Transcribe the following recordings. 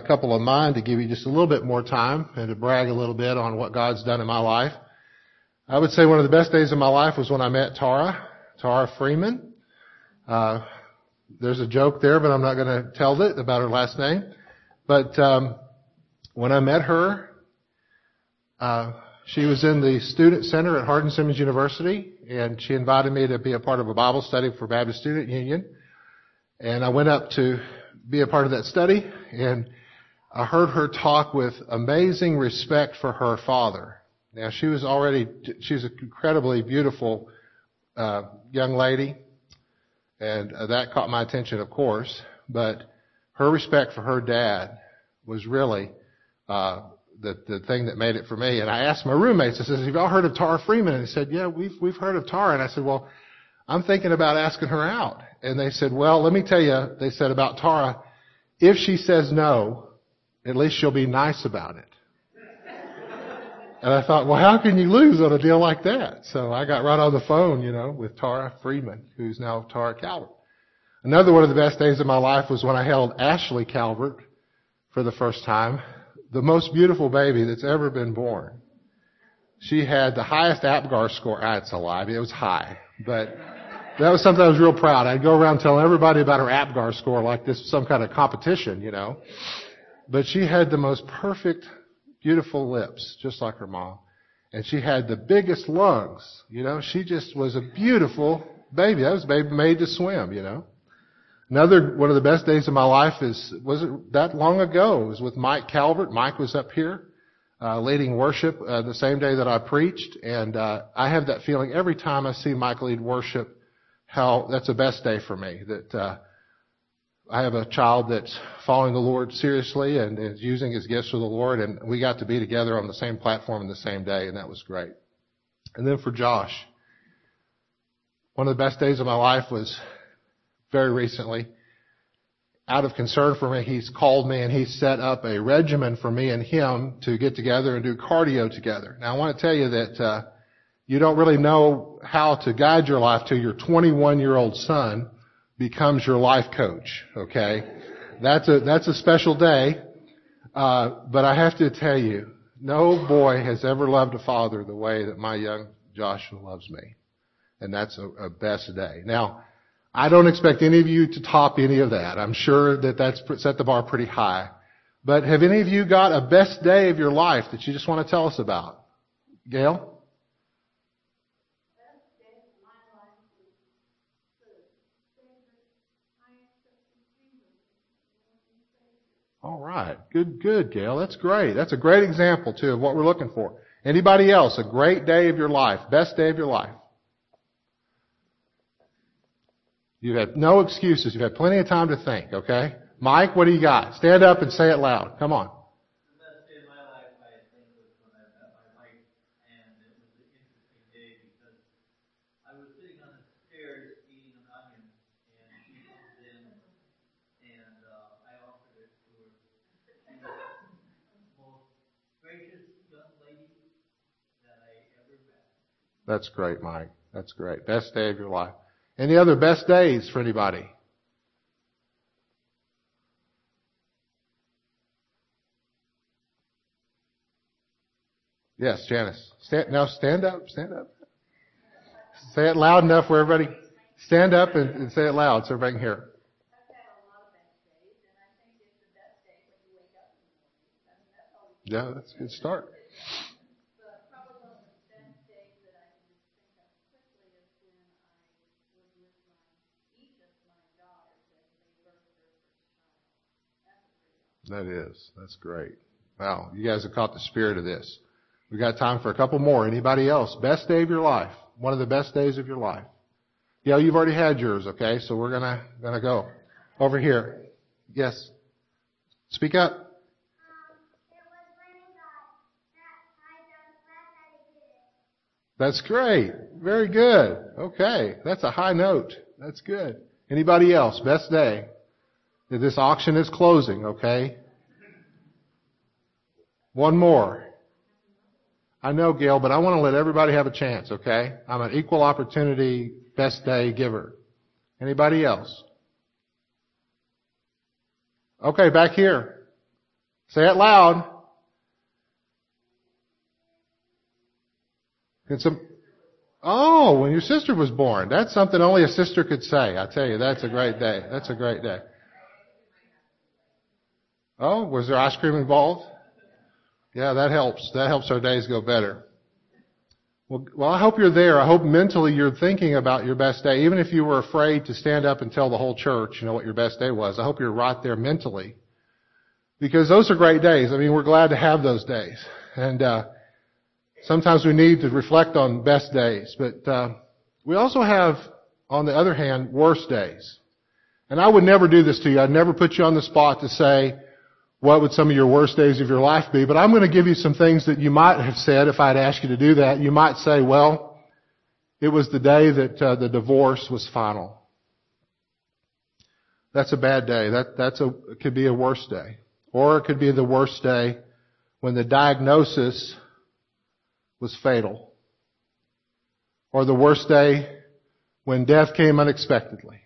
couple of mine to give you just a little bit more time and to brag a little bit on what God's done in my life. I would say one of the best days of my life was when I met Tara Freeman. There's a joke there, but I'm not going to tell it about her last name. But when I met her, she was in the student center at Hardin-Simmons University, and she invited me to be a part of a Bible study for Baptist Student Union. And I went up to be a part of that study, and I heard her talk with amazing respect for her father. Now, she's an incredibly beautiful young lady, and that caught my attention, of course. But her respect for her dad was really the thing that made it for me. And I asked my roommates, I said, have y'all heard of Tara Freeman? And they said, yeah, we've heard of Tara. And I said, well, I'm thinking about asking her out. And they said, well, let me tell you, they said about Tara, if she says no, at least she'll be nice about it. And I thought, well, how can you lose on a deal like that? So I got right on the phone, with Tara Freeman, who's now Tara Calvert. Another one of the best days of my life was when I held Ashley Calvert for the first time, the most beautiful baby that's ever been born. She had the highest APGAR score. It's a lie. It was high, but that was something I was real proud. I'd go around telling everybody about her APGAR score like this was some kind of competition, But she had the most perfect, beautiful lips, just like her mom. And she had the biggest lungs, She just was a beautiful baby. That was a baby made to swim, Another one of the best days of my life wasn't that long ago. It was with Mike Calvert. Mike was up here leading worship the same day that I preached. And I have that feeling every time I see Mike lead worship, how that's the best day for me, that I have a child that's following the Lord seriously and is using his gifts for the Lord, and we got to be together on the same platform in the same day, and that was great. And then for Josh, one of the best days of my life was very recently. Out of concern for me, he's called me and he's set up a regimen for me and him to get together and do cardio together. Now I want to tell you that you don't really know how to guide your life till your 21-year-old son becomes your life coach, okay? That's a special day. But I have to tell you, no boy has ever loved a father the way that my young Joshua loves me. And that's a best day. Now, I don't expect any of you to top any of that. I'm sure that's set the bar pretty high. But have any of you got a best day of your life that you just want to tell us about? Gail? All right. Good, Gail. That's great. That's a great example, too, of what we're looking for. Anybody else? A great day of your life. Best day of your life. You've had no excuses. You've had plenty of time to think, okay? Mike, what do you got? Stand up and say it loud. Come on. The best day of my life, I think, was when I met my wife, and it was an interesting day because I was sitting on the stairs eating an onion, and she comes in, and I offered it to her. She was the most gracious young lady that I ever met. That's great, Mike. That's great. Best day of your life. Any other best days for anybody? Yes, Janice. Stand up. Stand up. Say it loud enough where everybody... Stand up and say it loud so everybody can hear. I've had a lot of best days, and I think it's the best day when you wake up in the morning. I mean, that's all we can do. Yeah, that's a good start. But probably one of the best days that I can just think of quickly is when I was with each of my daughters as they birthed their first child. That's a pretty awesome. That is. That's great. Wow, you guys have caught the spirit of this. We've got time for a couple more. Anybody else? Best day of your life. One of the best days of your life. Yeah, you've already had yours, okay? So we're gonna go. Over here. Yes. Speak up. It was when I got that high jump class I did it. That's great. Very good. Okay. That's a high note. That's good. Anybody else? Best day. This auction is closing, okay? One more. I know, Gail, but I want to let everybody have a chance, okay? I'm an equal opportunity best day giver. Anybody else? Okay, back here. Say it loud. Oh, when your sister was born. That's something only a sister could say. I tell you, that's a great day. That's a great day. Oh, was there ice cream involved? Yeah, that helps. That helps our days go better. Well, I hope you're there. I hope mentally you're thinking about your best day. Even if you were afraid to stand up and tell the whole church, what your best day was. I hope you're right there mentally. Because those are great days. I mean, we're glad to have those days. And, sometimes we need to reflect on best days. But, we also have, on the other hand, worst days. And I would never do this to you. I'd never put you on the spot to say, what would some of your worst days of your life be? But I'm going to give you some things that you might have said if I'd asked you to do that. You might say, well, it was the day that the divorce was final. That's a bad day. It could be a worst day. Or it could be the worst day when the diagnosis was fatal. Or the worst day when death came unexpectedly.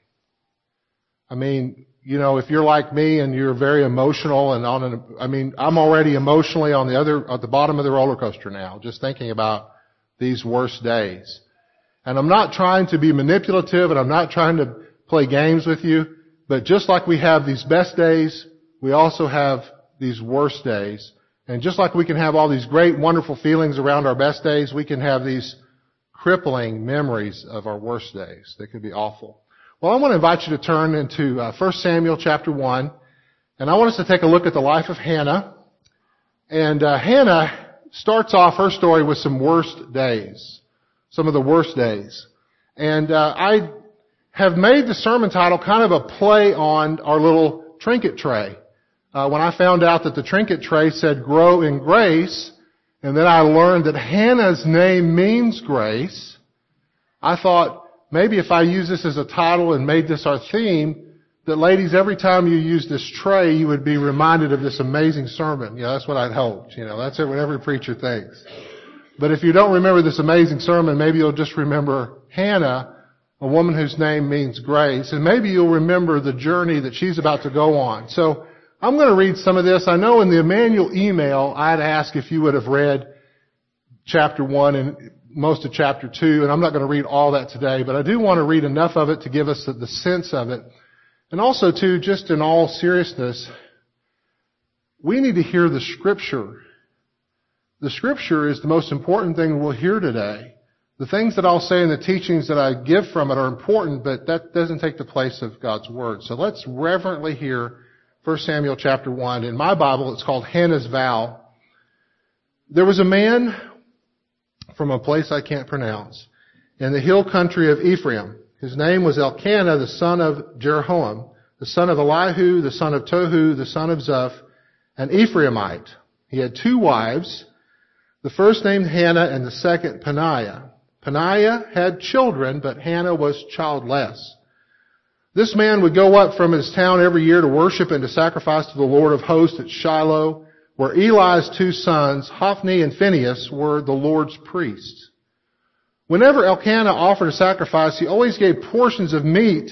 I mean, if you're like me and you're very emotional and I'm already emotionally at the bottom of the roller coaster now, just thinking about these worst days. And I'm not trying to be manipulative and I'm not trying to play games with you, but just like we have these best days, we also have these worst days. And just like we can have all these great, wonderful feelings around our best days, we can have these crippling memories of our worst days. They can be awful. Well, I want to invite you to turn into 1 Samuel chapter 1, and I want us to take a look at the life of Hannah. And Hannah starts off her story with some worst days, some of the worst days. And I have made the sermon title kind of a play on our little trinket tray. When I found out that the trinket tray said grow in grace, and then I learned that Hannah's name means grace, I thought, maybe if I use this as a title and made this our theme, that ladies, every time you use this tray, you would be reminded of this amazing sermon. That's what I'd hoped. That's what every preacher thinks. But if you don't remember this amazing sermon, maybe you'll just remember Hannah, a woman whose name means grace, and maybe you'll remember the journey that she's about to go on. So I'm going to read some of this. I know in the Emmanuel email, I'd ask if you would have read chapter 1 and most of chapter 2, and I'm not going to read all that today, but I do want to read enough of it to give us the sense of it. And also, too, just in all seriousness, we need to hear the Scripture. The Scripture is the most important thing we'll hear today. The things that I'll say and the teachings that I give from it are important, but that doesn't take the place of God's Word. So let's reverently hear 1 Samuel chapter 1. In my Bible, it's called Hannah's Vow. There was a man from a place I can't pronounce, in the hill country of Ephraim. His name was Elkanah, the son of Jeroham, the son of Elihu, the son of Tohu, the son of Zuph, an Ephraimite. He had 2 wives, the first named Hannah and the second Peninnah. Peninnah had children, but Hannah was childless. This man would go up from his town every year to worship and to sacrifice to the Lord of hosts at Shiloh, where Eli's 2 sons, Hophni and Phinehas, were the Lord's priests. Whenever Elkanah offered a sacrifice, he always gave portions of meat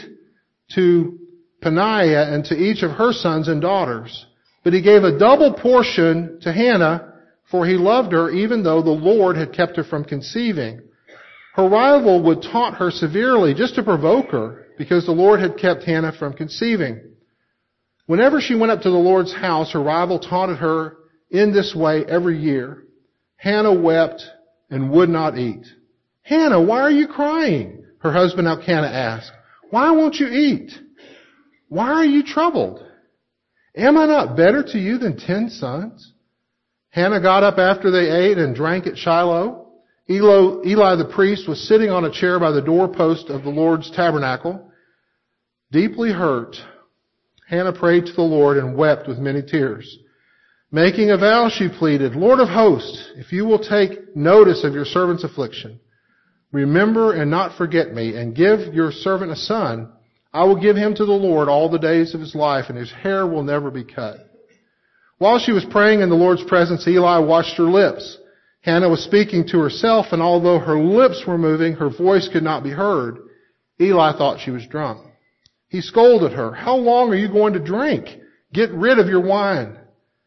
to Peninnah and to each of her sons and daughters. But he gave a double portion to Hannah, for he loved her even though the Lord had kept her from conceiving. Her rival would taunt her severely just to provoke her, because the Lord had kept Hannah from conceiving. Whenever she went up to the Lord's house, her rival taunted her in this way every year. Hannah wept and would not eat. Hannah, why are you crying? Her husband Elkanah asked. Why won't you eat? Why are you troubled? Am I not better to you than 10 sons? Hannah got up after they ate and drank at Shiloh. Eli the priest was sitting on a chair by the doorpost of the Lord's tabernacle. Deeply hurt, Hannah prayed to the Lord and wept with many tears. Making a vow, she pleaded, Lord of hosts, if you will take notice of your servant's affliction, remember and not forget me, and give your servant a son, I will give him to the Lord all the days of his life, and his hair will never be cut. While she was praying in the Lord's presence, Eli watched her lips. Hannah was speaking to herself, and although her lips were moving, her voice could not be heard. Eli thought she was drunk. He scolded her, How long are you going to drink? Get rid of your wine.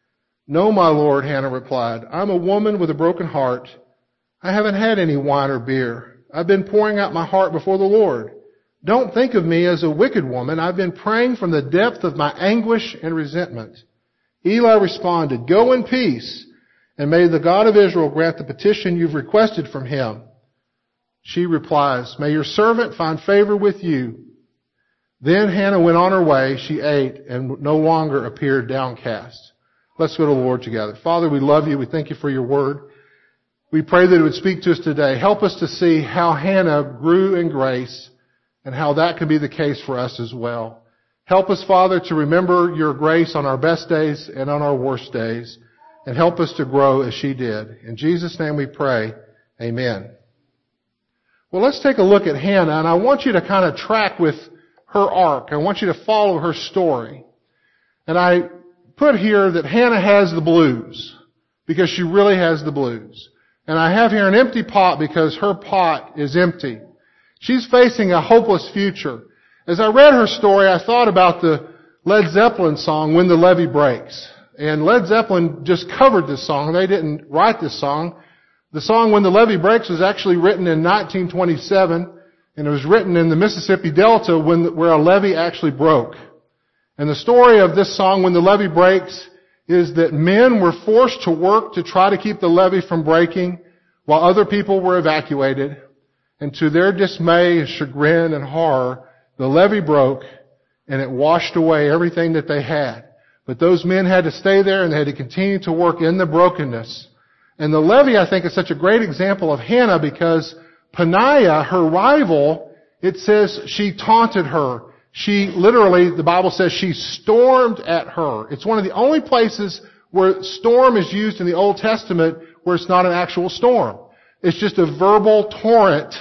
No, my lord, Hannah replied. I'm a woman with a broken heart. I haven't had any wine or beer. I've been pouring out my heart before the Lord. Don't think of me as a wicked woman. I've been praying from the depth of my anguish and resentment. Eli responded, Go in peace, and may the God of Israel grant the petition you've requested from him. She replies, May your servant find favor with you. Then Hannah went on her way. She ate and no longer appeared downcast. Let's go to the Lord together. Father, we love you. We thank you for your word. We pray that it would speak to us today. Help us to see how Hannah grew in grace and how that can be the case for us as well. Help us, Father, to remember your grace on our best days and on our worst days, and help us to grow as she did. In Jesus' name we pray. Amen. Well, let's take a look at Hannah, and I want you to kind of track with her arc. I want you to follow her story. And I put here that Hannah has the blues, because she really has the blues. And I have here an empty pot because her pot is empty. She's facing a hopeless future. As I read her story, I thought about the Led Zeppelin song, When the Levee Breaks. And Led Zeppelin just covered this song. They didn't write this song. The song When the Levee Breaks was actually written in 1927, and it was written in the Mississippi Delta where a levee actually broke. And the story of this song, When the Levee Breaks, is that men were forced to work to try to keep the levee from breaking while other people were evacuated. And to their dismay and chagrin and horror, the levee broke and it washed away everything that they had. But those men had to stay there and they had to continue to work in the brokenness. And the levee, I think, is such a great example of Hannah because Peninnah, her rival, it says she taunted her. She literally, the Bible says she stormed at her. It's one of the only places where storm is used in the Old Testament where it's not an actual storm. It's just a verbal torrent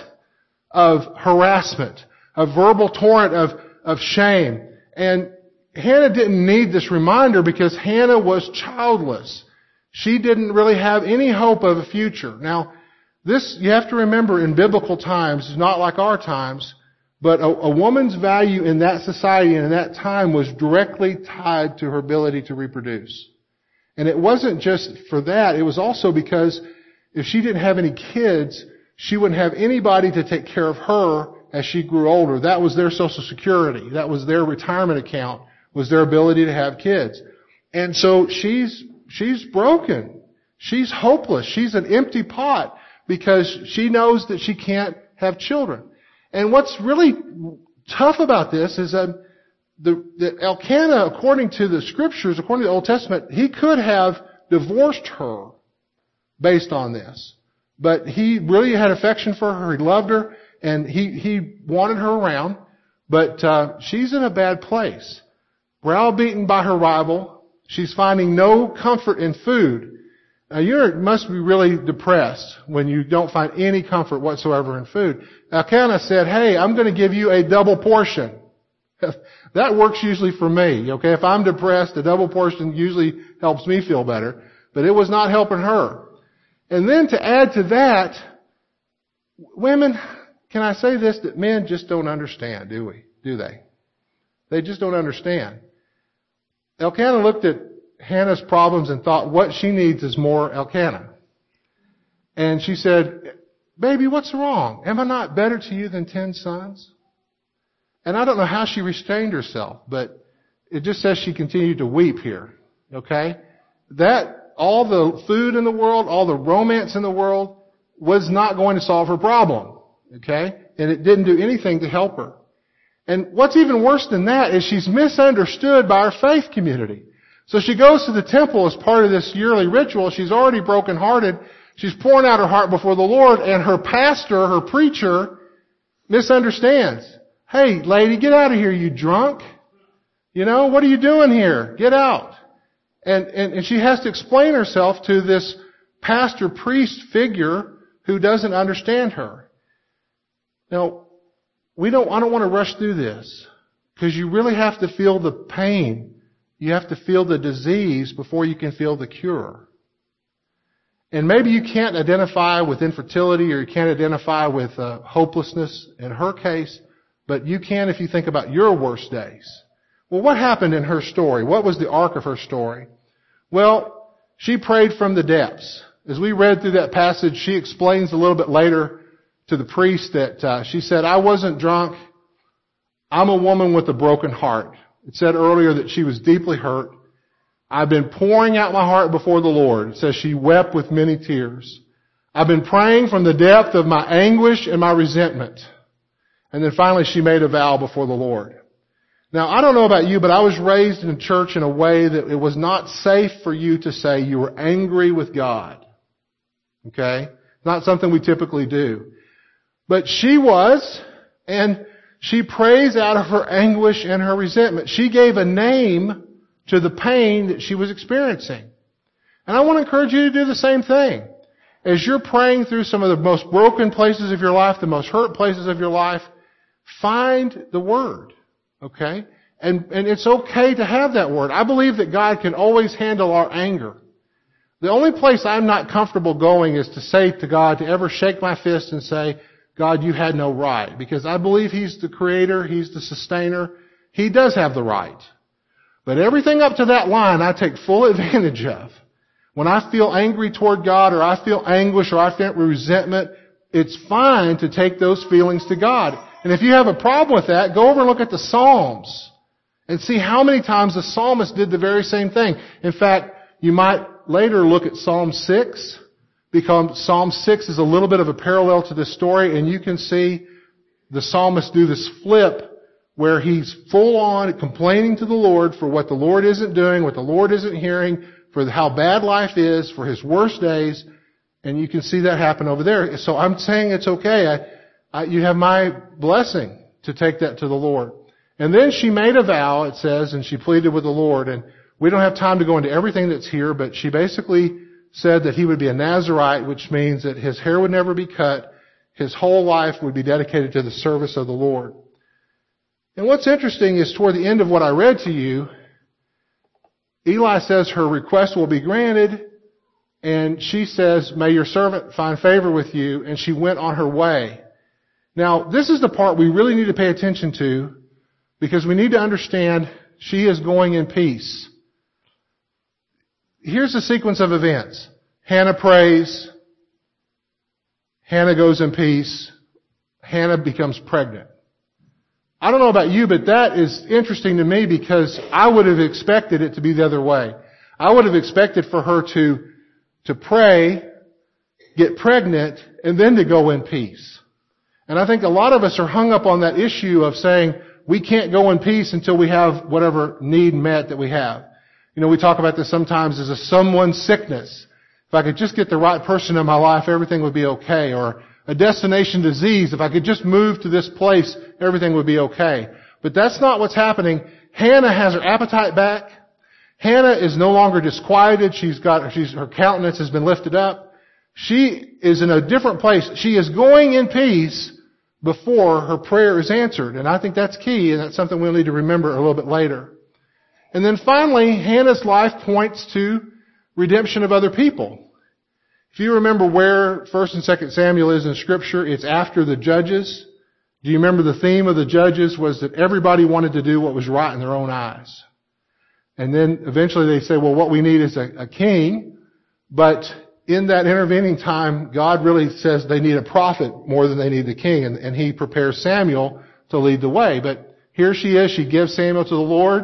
of harassment, a verbal torrent of shame. And Hannah didn't need this reminder because Hannah was childless. She didn't really have any hope of a future. Now, this, you have to remember, in biblical times, is not like our times, but a woman's value in that society and in that time was directly tied to her ability to reproduce. And it wasn't just for that, it was also because if she didn't have any kids, she wouldn't have anybody to take care of her as she grew older. That was their Social Security. That was their retirement account, was their ability to have kids. And so she's broken. She's hopeless. She's an empty pot because she knows that she can't have children. And what's really tough about this is that Elkanah, according to the scriptures, according to the Old Testament, he could have divorced her based on this. But he really had affection for her. He loved her and he wanted her around. But she's in a bad place. Browbeaten by her rival. She's finding no comfort in food. Now you must be really depressed when you don't find any comfort whatsoever in food. Elkanah said, hey, I'm going to give you a double portion. That works usually for me. Okay, if I'm depressed, a double portion usually helps me feel better. But it was not helping her. And then to add to that, women, can I say this, that men just don't understand, do we? Do they? They just don't understand. Elkanah looked at Hannah's problems and thought what she needs is more Elkanah. And she said, baby, what's wrong? Am I not better to you than 10 sons? And I don't know how she restrained herself, but it just says she continued to weep here. Okay? That, all the food in the world, all the romance in the world was not going to solve her problem. Okay? And it didn't do anything to help her. And what's even worse than that is she's misunderstood by her faith community. So she goes to the temple as part of this yearly ritual. She's already brokenhearted. She's pouring out her heart before the Lord, and her pastor, her preacher, misunderstands. Hey, lady, get out of here, you drunk. You know, what are you doing here? Get out. And she has to explain herself to this pastor priest figure who doesn't understand her. Now, I don't want to rush through this because you really have to feel the pain. You have to feel the disease before you can feel the cure. And maybe you can't identify with infertility or you can't identify with hopelessness in her case, but you can if you think about your worst days. Well, what happened in her story? What was the arc of her story? Well, She prayed from the depths. As we read through that passage, she explains a little bit later to the priest that she said, I wasn't drunk. I'm a woman with a broken heart. It said earlier that she was deeply hurt. I've been pouring out my heart before the Lord. It says she wept with many tears. I've been praying from the depth of my anguish and my resentment. And then finally she made a vow before the Lord. Now, I don't know about you, but I was raised in church in a way that it was not safe for you to say you were angry with God. Okay? Not something we typically do. But she was, and she prays out of her anguish and her resentment. She gave a name to the pain that she was experiencing. And I want to encourage you to do the same thing. As you're praying through some of the most broken places of your life, the most hurt places of your life, find the Word. Okay? And it's okay to have that Word. I believe that God can always handle our anger. The only place I'm not comfortable going is to say to God, to ever shake my fist and say, God, you had no right. Because I believe He's the Creator, He's the Sustainer. He does have the right. But everything up to that line I take full advantage of. When I feel angry toward God, or I feel anguish, or I feel resentment, it's fine to take those feelings to God. And if you have a problem with that, go over and look at the Psalms and see how many times the psalmist did the very same thing. In fact, you might later look at Psalm 6, because Psalm 6 is a little bit of a parallel to this story, and you can see the psalmist do this flip where he's full on complaining to the Lord for what the Lord isn't doing, what the Lord isn't hearing, for how bad life is, for his worst days, and you can see that happen over there. So I'm saying it's okay. You have my blessing to take that to the Lord. And then she made a vow, it says, and she pleaded with the Lord. And we don't have time to go into everything that's here, but she basically said that he would be a Nazirite, which means that his hair would never be cut. His whole life would be dedicated to the service of the Lord. And what's interesting is toward the end of what I read to you, Eli says her request will be granted, and she says, may your servant find favor with you, and she went on her way. Now, this is the part we really need to pay attention to, because we need to understand she is going in peace. Here's the sequence of events. Hannah prays. Hannah goes in peace. Hannah becomes pregnant. I don't know about you, but that is interesting to me because I would have expected it to be the other way. I would have expected for her to pray, get pregnant, and then to go in peace. And I think a lot of us are hung up on that issue of saying we can't go in peace until we have whatever need met that we have. You know, we talk about this sometimes as a someone's sickness. If I could just get the right person in my life, everything would be okay. Or a destination disease. If I could just move to this place, everything would be okay. But that's not what's happening. Hannah has her appetite back. Hannah is no longer disquieted. Her countenance has been lifted up. She is in a different place. She is going in peace before her prayer is answered. And I think that's key, and that's something we'll need to remember a little bit later. And then finally, Hannah's life points to redemption of other people. If you remember where 1 and 2 Samuel is in Scripture, it's after the Judges. Do you remember the theme of the Judges was that everybody wanted to do what was right in their own eyes. And then eventually they say, well, what we need is a king. But in that intervening time, God really says they need a prophet more than they need the king. And He prepares Samuel to lead the way. But here she is. She gives Samuel to the Lord.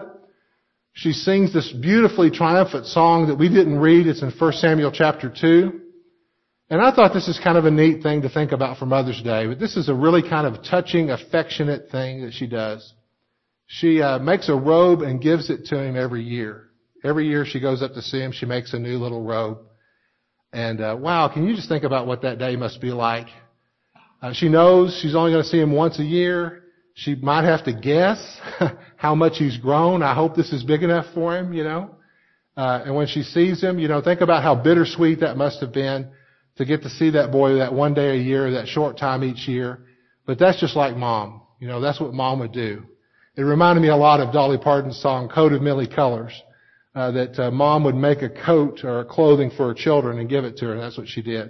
She sings this beautifully triumphant song that we didn't read. It's in 1 Samuel chapter 2. And I thought this is kind of a neat thing to think about for Mother's Day. But this is a really kind of touching, affectionate thing that she does. She makes a robe and gives it to him every year. Every year she goes up to see him, she makes a new little robe. And wow, can you just think about what that day must be like? She knows she's only going to see him once a year. She might have to guess how much he's grown. I hope this is big enough for him, you know. And when she sees him, you know, think about how bittersweet that must have been to get to see that boy that one day a year, that short time each year. But that's just like Mom. You know, that's what Mom would do. It reminded me a lot of Dolly Parton's song, Coat of Many Colors, that Mom would make a coat or clothing for her children and give it to her, and that's what she did.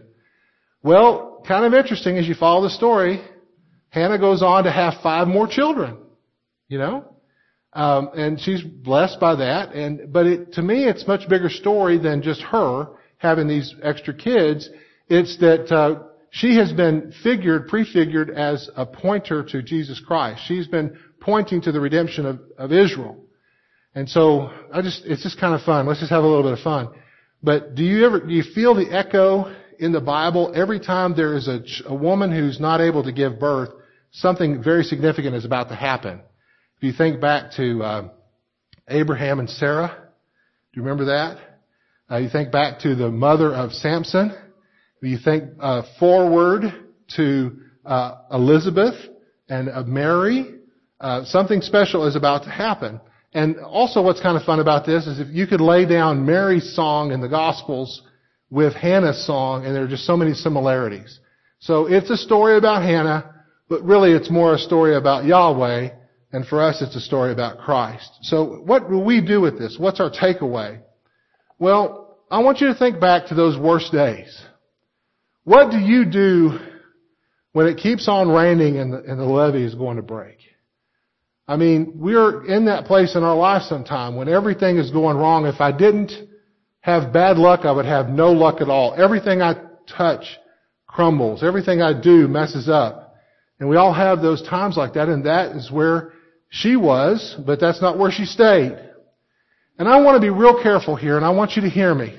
Well, kind of interesting as you follow the story, Hannah goes on to have 5 more children, you know. And she's blessed by that. But to me, it's a much bigger story than just her having these extra kids. It's that she has been prefigured as a pointer to Jesus Christ. She's been pointing to the redemption of Israel. And so it's just kind of fun. Let's just have a little bit of fun. But do you feel the echo in the Bible? Every time there is a woman who's not able to give birth, something very significant is about to happen. If you think back to Abraham and Sarah, do you remember that? You think back to the mother of Samson. You think forward to Elizabeth and Mary. Something special is about to happen. And also what's kind of fun about this is if you could lay down Mary's song in the Gospels with Hannah's song, and there are just so many similarities. So it's a story about Hannah, but really it's more a story about Yahweh, and for us it's a story about Christ. So what will we do with this? What's our takeaway? Well, I want you to think back to those worst days. What do you do when it keeps on raining and the levee is going to break? I mean, we're in that place in our life sometime when everything is going wrong. If I didn't have bad luck, I would have no luck at all. Everything I touch crumbles. Everything I do messes up. And we all have those times like that, and that is where she was, but that's not where she stayed. And I want to be real careful here, and I want you to hear me.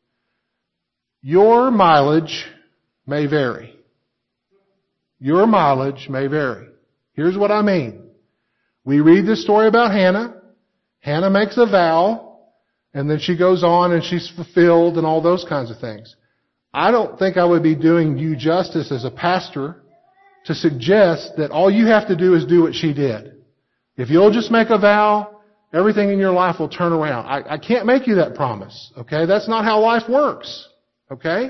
Your mileage may vary. Your mileage may vary. Here's what I mean. We read this story about Hannah. Hannah makes a vow, and then she goes on and she's fulfilled and all those kinds of things. I don't think I would be doing you justice as a pastor to suggest that all you have to do is do what she did. If you'll just make a vow, everything in your life will turn around. I can't make you that promise, okay? That's not how life works, okay?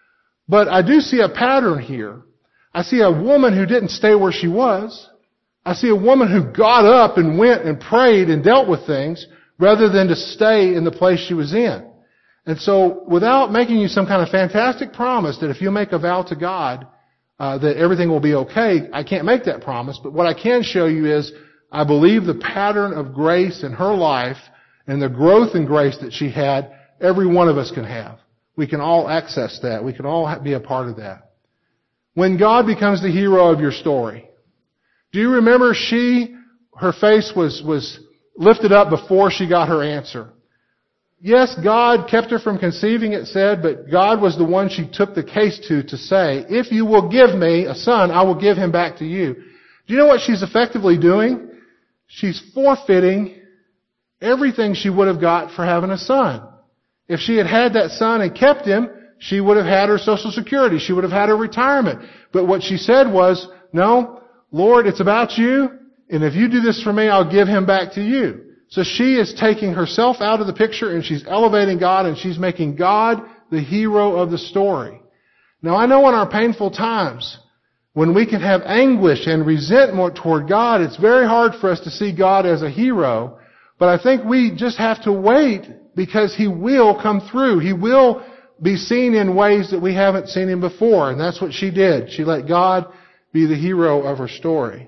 But I do see a pattern here. I see a woman who didn't stay where she was. I see a woman who got up and went and prayed and dealt with things rather than to stay in the place she was in. And so without making you some kind of fantastic promise that if you make a vow to God, that everything will be okay, I can't make that promise. But what I can show you is I believe the pattern of grace in her life and the growth in grace that she had, every one of us can have. We can all access that. We can all be a part of that. When God becomes the hero of your story, do you remember her face was lifted up before she got her answer? Yes, God kept her from conceiving, it said, but God was the one she took the case to say, if you will give me a son, I will give him back to you. Do you know what she's effectively doing? She's forfeiting everything she would have got for having a son. If she had had that son and kept him, she would have had her Social Security. She would have had her retirement. But what she said was, no, Lord, it's about you, and if you do this for me, I'll give him back to you. So she is taking herself out of the picture, and she's elevating God, and she's making God the hero of the story. Now, I know in our painful times, when we can have anguish and resentment toward God, it's very hard for us to see God as a hero, but I think we just have to wait because He will come through. He will be seen in ways that we haven't seen Him before, and that's what she did. She let God be the hero of her story.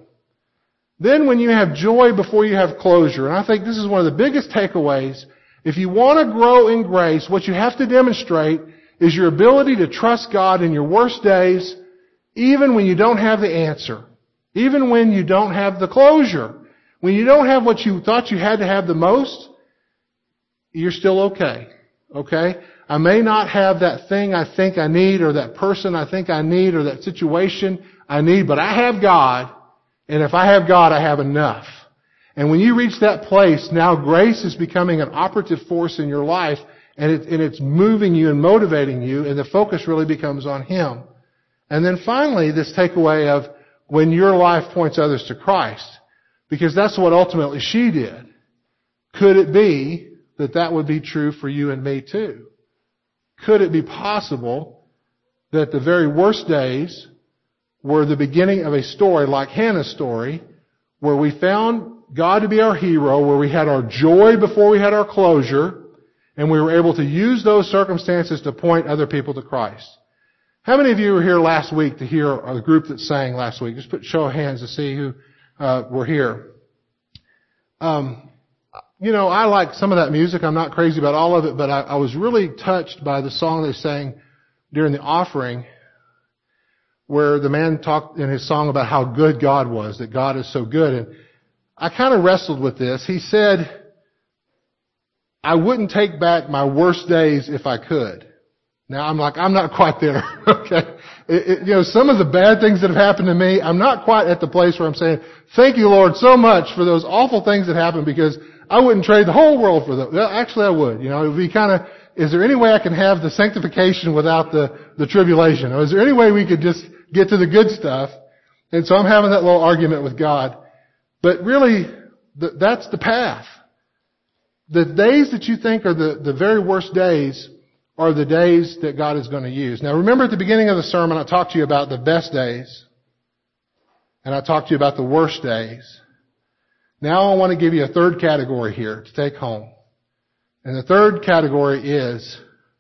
Then when you have joy before you have closure, and I think this is one of the biggest takeaways, if you want to grow in grace, what you have to demonstrate is your ability to trust God in your worst days, even when you don't have the answer, even when you don't have the closure. When you don't have what you thought you had to have the most, you're still okay. Okay? I may not have that thing I think I need, or that person I think I need, or that situation I need, but I have God, and if I have God, I have enough. And when you reach that place, now grace is becoming an operative force in your life, and it's moving you and motivating you, and the focus really becomes on Him. And then finally, this takeaway of when your life points others to Christ, because that's what ultimately she did. Could it be that that would be true for you and me too? Could it be possible that the very worst days were the beginning of a story like Hannah's story, where we found God to be our hero, where we had our joy before we had our closure, and we were able to use those circumstances to point other people to Christ? How many of you were here last week to hear a group that sang last week? Just put show of hands to see who were here. I like some of that music. I'm not crazy about all of it, but I was really touched by the song they sang during the offering, where the man talked in his song about how good God was, that God is so good. And I kind of wrestled with this. He said, I wouldn't take back my worst days if I could. Now I'm not quite there. Okay. Some of the bad things that have happened to me, I'm not quite at the place where I'm saying, thank you, Lord, so much for those awful things that happened, because I wouldn't trade the whole world for them. Well, actually I would. It would be is there any way I can have the sanctification without the tribulation? Or is there any way we could just get to the good stuff? And so I'm having that little argument with God. But really, that's the path. The days that you think are the very worst days are the days that God is going to use. Now remember, at the beginning of the sermon, I talked to you about the best days. And I talked to you about the worst days. Now I want to give you a third category here to take home. And the third category is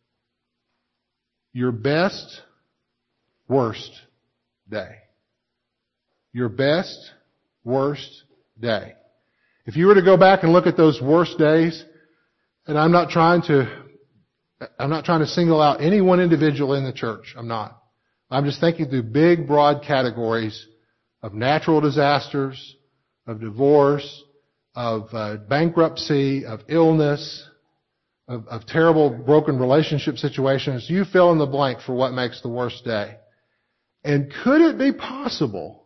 your best, worst day. Your best, worst day. If you were to go back and look at those worst days, and I'm not trying to single out any one individual in the church. I'm not. I'm just thinking through big, broad categories of natural disasters, of divorce, of bankruptcy, of illness, of terrible broken relationship situations. You fill in the blank for what makes the worst day. And could it be possible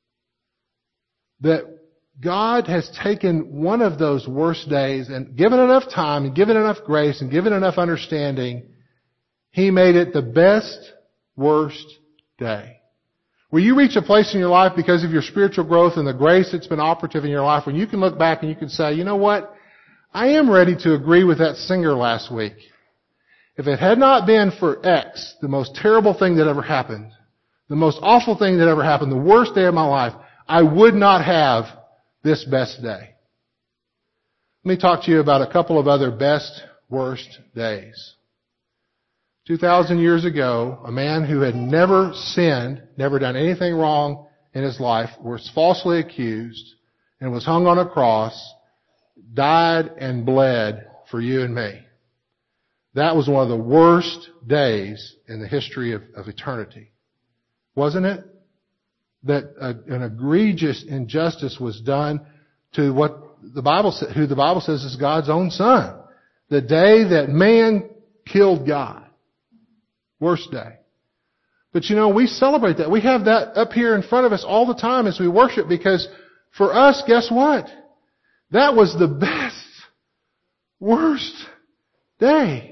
that God has taken one of those worst days and given enough time and given enough grace and given enough understanding, He made it the best, worst day? Will you reach a place in your life because of your spiritual growth and the grace that's been operative in your life when you can look back and you can say, you know what? I am ready to agree with that singer last week. If it had not been for X, the most terrible thing that ever happened, the most awful thing that ever happened, the worst day of my life, I would not have this best day. Let me talk to you about a couple of other best, worst days. 2,000 years ago, a man who had never sinned, never done anything wrong in his life, was falsely accused and was hung on a cross, died and bled for you and me. That was one of the worst days in the history of eternity. Wasn't it? That an egregious injustice was done to who the Bible says is God's own Son. The day that man killed God. Worst day. But we celebrate that. We have that up here in front of us all the time as we worship, because for us, guess what? That was the best, worst day.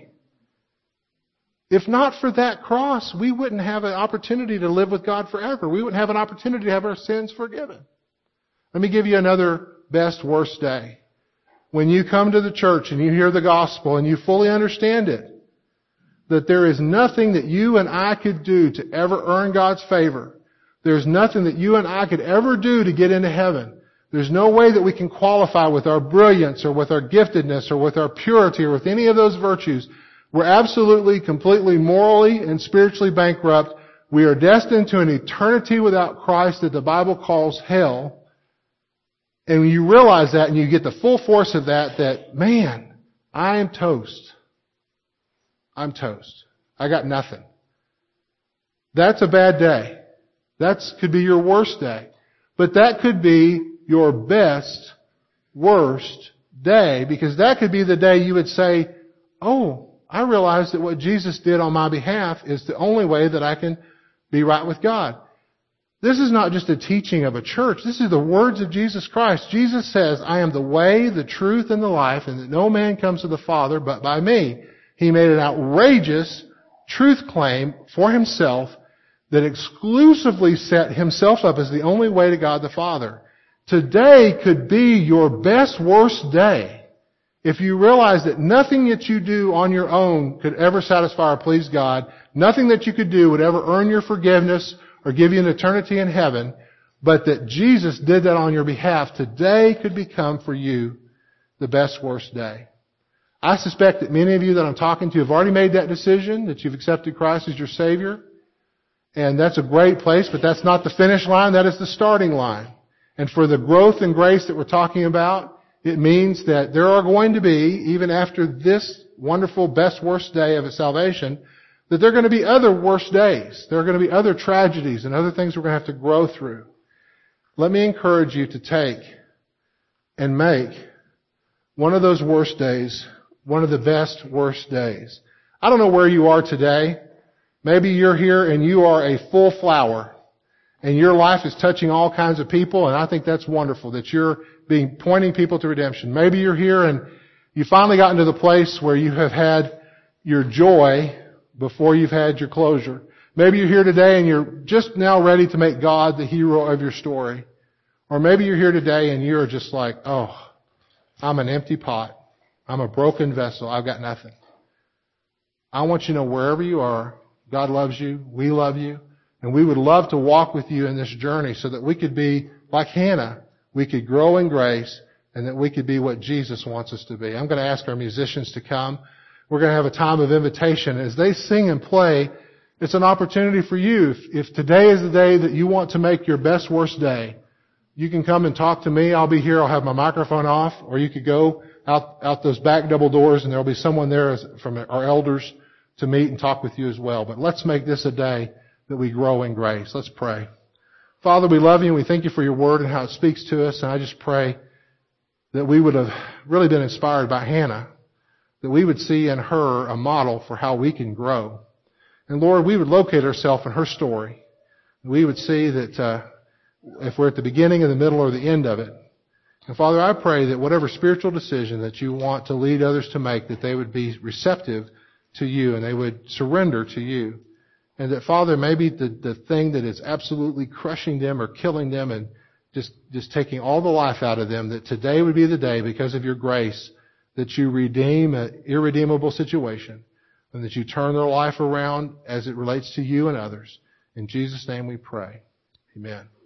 If not for that cross, we wouldn't have an opportunity to live with God forever. We wouldn't have an opportunity to have our sins forgiven. Let me give you another best, worst day. When you come to the church and you hear the gospel and you fully understand it, that there is nothing that you and I could do to ever earn God's favor. There's nothing that you and I could ever do to get into heaven. There's no way that we can qualify with our brilliance or with our giftedness or with our purity or with any of those virtues. We're absolutely, completely, morally and spiritually bankrupt. We are destined to an eternity without Christ that the Bible calls hell. And when you realize that and you get the full force of that, man, I am toast. I'm toast. I got nothing. That's a bad day. That could be your worst day. But that could be your best, worst day, because that could be the day you would say, oh, I realize that what Jesus did on my behalf is the only way that I can be right with God. This is not just a teaching of a church. This is the words of Jesus Christ. Jesus says, I am the way, the truth, and the life, and that no man comes to the Father but by me. He made an outrageous truth claim for himself that exclusively set himself up as the only way to God the Father. Today could be your best, worst day if you realize that nothing that you do on your own could ever satisfy or please God. Nothing that you could do would ever earn your forgiveness or give you an eternity in heaven, but that Jesus did that on your behalf. Today could become for you the best, worst day. I suspect that many of you that I'm talking to have already made that decision, that you've accepted Christ as your Savior. And that's a great place, but that's not the finish line. That is the starting line. And for the growth and grace that we're talking about, It means that there are going to be, even after this wonderful best worst day of salvation, that there are going to be other worse days. There are going to be other tragedies and other things we're going to have to grow through. Let me encourage you to take and make one of those worst days one of the best worst days. I don't know where you are today. Maybe you're here and you are a full flower and your life is touching all kinds of people, and I think that's wonderful that you're pointing people to redemption. Maybe you're here and you finally gotten to the place where you have had your joy before you've had your closure. Maybe you're here today and you're just now ready to make God the hero of your story. Or maybe you're here today and you're just like, oh, I'm an empty pot. I'm a broken vessel. I've got nothing. I want you to know wherever you are, God loves you. We love you. And we would love to walk with you in this journey so that we could be like Hannah. We could grow in grace and that we could be what Jesus wants us to be. I'm going to ask our musicians to come. We're going to have a time of invitation. As they sing and play, it's an opportunity for you. If today is the day that you want to make your best worst day, you can come and talk to me. I'll be here. I'll have my microphone off. Or you could go out those back double doors and there'll be someone there from our elders to meet and talk with you as well. But let's make this a day that we grow in grace. Let's pray. Father, we love you and we thank you for your word and how it speaks to us. And I just pray that we would have really been inspired by Hannah, that we would see in her a model for how we can grow. And Lord, we would locate ourselves in her story. We would see that if we're at the beginning, in the middle, or the end of it. And Father, I pray that whatever spiritual decision that you want to lead others to make, that they would be receptive to you and they would surrender to you. And that, Father, maybe the thing that is absolutely crushing them or killing them and just taking all the life out of them, that today would be the day, because of your grace, that you redeem an irredeemable situation and that you turn their life around as it relates to you and others. In Jesus' name we pray. Amen.